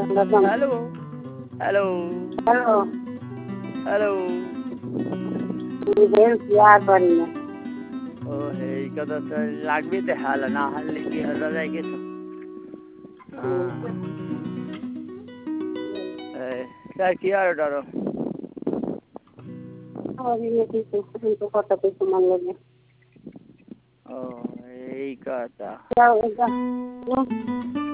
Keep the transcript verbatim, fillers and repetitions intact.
hello hello hello hello मुझे प्यार बढ़िया ও এই কথা তো লাগবে তো হাল না হারলে কি হারা যায় কিছু হ্যাঁ স্যার কি আর ডরো और ये किसी को पता पे समझ लगे ও এই কথা क्या होगा